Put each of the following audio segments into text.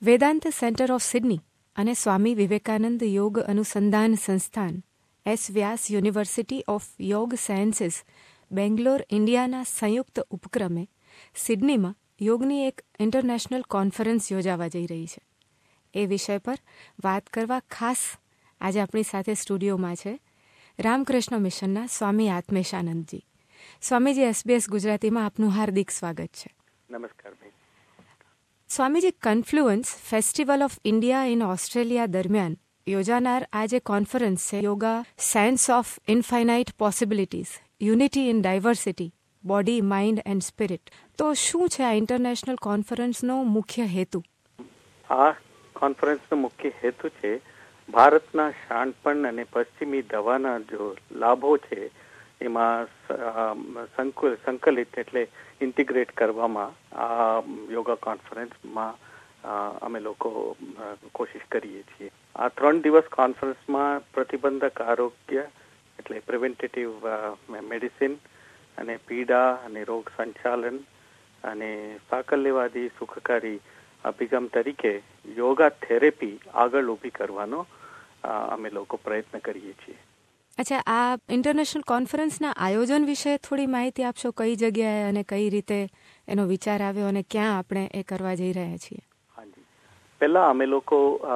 Vedanta centre of Sydney અને Swami Vivekananda Yoga Anusandhana Samsthana S Vyasa university of yoga sciences Bangalore ઇન્ડિયાના સંયુક્ત ઉપક્રમે સિડનીમાં યોગની એક ઇન્ટરનેશનલ કોન્ફરન્સ યોજાવા જઈ રહી છે. એ વિષય પર વાત કરવા ખાસ આજે આપણી સાથે સ્ટુડિયોમાં છે રામકૃષ્ણ મિશનના સ્વામી આત્મેશાનંદજી. સ્વામીજી, SBS ગુજરાતીમાં આપનું હાર્દિક સ્વાગત છે. નમસ્કાર ભાઈ. Swamiji, confluence festival of India in Australia દરમિયાન યોજાનાર આ જે કોન્ફરન્સ છે, yoga science of infinite possibilities, unity in diversity, body, mind and spirit, તો શું છે આ ઇન્ટરનેશનલ કોન્ફરન્સનો મુખ્ય હેતુ? આ કોન્ફરન્સનો મુખ્ય હેતુ છે ભારતના શાણપણ અને પશ્ચિમી દવાના જો લાભો છે એમાં સંકલિત એટલે ઇન્ટિગ્રેટ કરવામાં આ યોગા કોન્ફરન્સમાં અમે લોકો કોશિશ કરીએ છીએ. આ 3 દિવસ કોન્ફરન્સમાં પ્રતિબંધક આરોગ્ય એટલે પ્રિવેન્ટેટિવ મેડિસિન અને પીડા અને રોગ સંચાલન અને સાકલ્યવાદી સુખકારી અભિગમ તરીકે યોગા થેરેપી આગળ ઊભી કરવાનો અમે લોકો પ્રયત્ન કરીએ છીએ. અચ્છા, આ ઇન્ટરનેશનલ કોન્ફરન્સના આયોજન વિશે થોડી માહિતી આપશો? કઈ જગ્યાએ અને કઈ રીતે એનો વિચાર આવ્યો અને ક્યાં આપણે એ કરવા જઈ રહ્યા છીએ? હાજી, પહેલા અમે લોકો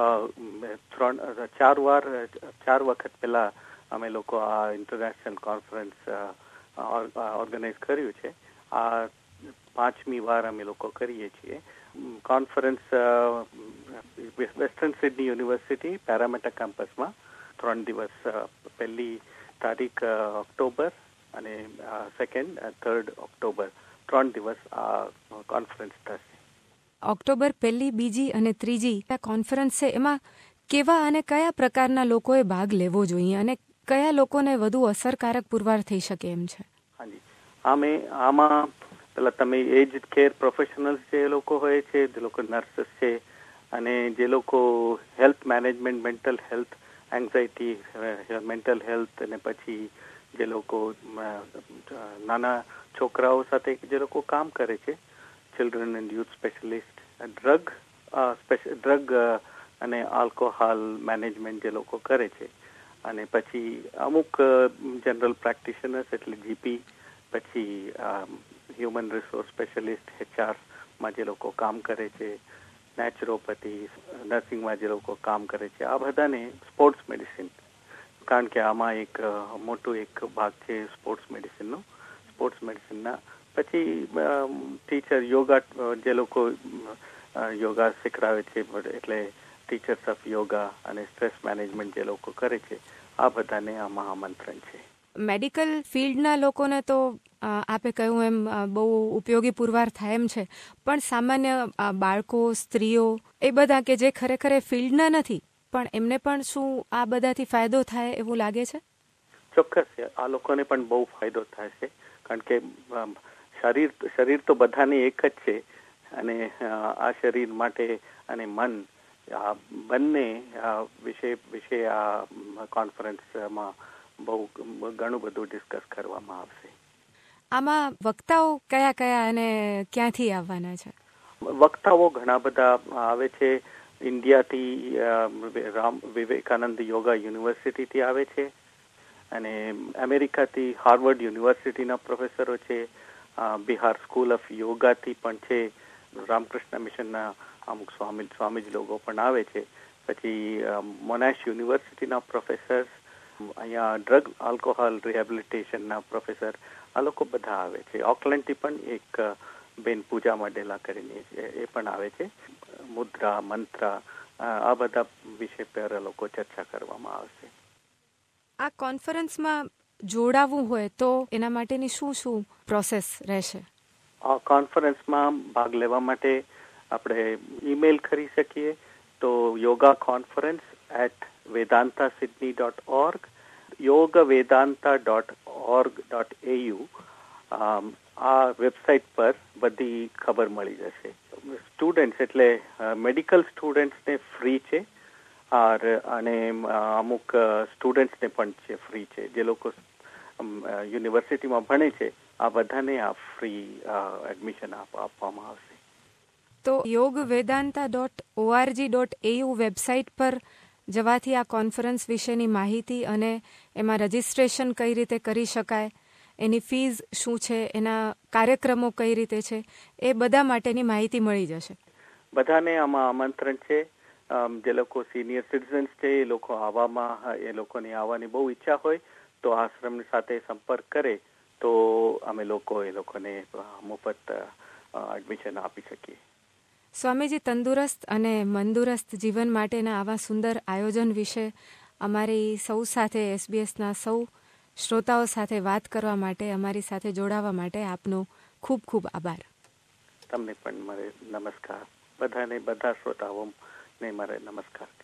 4 વખત પહેલા અમે લોકો આ ઇન્ટરનેશનલ કોન્ફરન્સ ઓર્ગેનાઇઝ કર્યું છે. આ 5મી વાર અમે લોકો કરીએ છીએ. Conference western Sydney university Parramatta કેમ્પસમાં 3 દિવસ, પહેલી તારીખ ઓક્ટોબર અને 2nd, 3rd ઓક્ટોબર 3 દિવસ આ કોન્ફરન્સ થશે. ઓક્ટોબર 1, 2 અને 3 આ કોન્ફરન્સ છે, એમાં કેવા અને કયા પ્રકારના લોકોએ ભાગ લેવો જોઈએ અને કયા લોકોને વધુ અસરકારક પુરવાર થઈ શકે એમ છે? હાજી, આમાં પેલા તમે એજ કેર પ્રોફેશનલ્સ જે લોકો હોય છે, જે લોકો નર્સિસ છે અને જે લોકો health management, mental health, anxiety, mental health અને પછી જે લોકો નાના છોકરાઓ સાથે જે લોકો કામ કરે છે, children and youth specialist, drug અને આલ્કોહોલ મેનેજમેન્ટ જે લોકો કરે છે, અને પછી અમુક જનરલ પ્રેક્ટિશનર્સ એટલે જીપી, પછી હ્યુમન રિસોર્સ સ્પેશિયલિસ્ટ HR જે લોકો કામ કરે છે, નેચરોપેથી, નર્સિંગમાં જે લોકો કામ કરે છે, આ બધાને સ્પોર્ટ્સ મેડિસિન, કારણ કે આમાં એક મોટું એક ભાગ છે સ્પોર્ટ્સ મેડિસિનના. પછી ટીચર યોગા, જે લોકો યોગા શીખવાડે છે એટલે ટીચર્સ ઓફ યોગા અને સ્ટ્રેસ મેનેજમેન્ટ જે લોકો કરે છે, આ બધાને આમાં આમંત્રણ છે. મેડિકલ ફિલ્ડના લોકોને તો આપે કહ્યું એમ બહુ ઉપયોગી પુરવાર થાય એમ છે, પણ સામાન્ય બાળકો, સ્ત્રીઓ, એ બધા કે જે ખરેખર ફિલ્ડના નથી, પણ એમને પણ શું આ બધાથી ફાયદો થાય એવું લાગે છે? ચોક્કસ, આ લોકોને પણ બહુ ફાયદો થાય છે, કારણ કે શરીર તો બધાને એક જ છે અને આ શરીર માટે અને મન આ બંને વિશે આ કોન્ફરન્સમાં બહુ ઘણું બધું ડિસ્કસ કરવામાં આવશે. આમાં વક્તાઓ કયા અને ક્યાંથી આવવાના છે? વક્તાઓ ઘણા બધા આવે છે. ઇન્ડિયાથી વિવેકાનંદ યોગા યુનિવર્સિટીથી આવે છે, અને અમેરિકાથી હાર્વર્ડ યુનિવર્સિટીના પ્રોફેસરો છે, બિહાર સ્કૂલ ઓફ યોગાથી પણ છે, રામકૃષ્ણ મિશનના અમુક સ્વામીજી લોકો પણ આવે છે, પછી મોનાશ યુનિવર્સિટીના પ્રોફેસર્સ, અહીંયા ડ્રગ આલ્કોહોલ રિહેબિલિટેશનના પ્રોફેસર, આ લોકો બધા આવે છે. ઓકલેન્ડથી પણ એક બેન પૂજા મંડેલા કરીને એ પણ આવે છે. મુદ્રા, મંત્ર, આ બધા વિષય પર લોકો ચર્ચા કરવામાં આવશે. આ કોન્ફરન્સમાં જોડાવવું હોય તો એના માટેની શું પ્રોસેસ રહેશે? આ કોન્ફરન્સમાં ભાગ લેવા માટે આપણે ઈમેલ કરી શકીએ તો yogaconference@vedanta-sydney.org, yogavedanta.org.au આ વેબસાઇટ પર બધી ખબર મળી જશે. સ્ટુડન્ટ્સ એટલે મેડિકલ સ્ટુડન્ટ્સને ફ્રી છે, અને અમુક સ્ટુડન્ટ્સને પણ છે ફ્રી છે. જે લોકો યુનિવર્સિટીમાં ભણે છે, આ બધાને આ ફ્રી એડમિશન આપવામાં આવશે. તો yogvedanta.org.au વેબસાઇટ પર જવાથી આ કોન્ફરન્સ વિશેની માહિતી અને એમાં રજિસ્ટ્રેશન કઈ રીતે કરી શકાય, એની ફીઝ શું છે, એના કાર્યક્રમો કઈ રીતે છે, એ બધા માટેની માહિતી મળી જશે. બધાને આમાં આમંત્રણ છે. જે લોકો સિનિયર સિટીઝન્સ છે એ લોકો એ લોકોની આવવાની બહુ ઈચ્છા હોય તો આશ્રમ સાથે સંપર્ક કરે તો અમે લોકો એ લોકોને મફત એડમિશન આપી શકીએ. સ્વામીજી, તંદુરસ્ત અને મંદુરસ્ત જીવન માટેના આવા સુંદર આયોજન વિશે અમારી સૌ સાથે, SBS-ના સૌ શ્રોતાઓ સાથે વાત કરવા માટે, અમારી સાથે જોડાવા માટે આપનો ખૂબ ખૂબ આભાર. તમને પણ મારે નમસ્કાર. બધા શ્રોતાઓને મારે નમસ્કાર.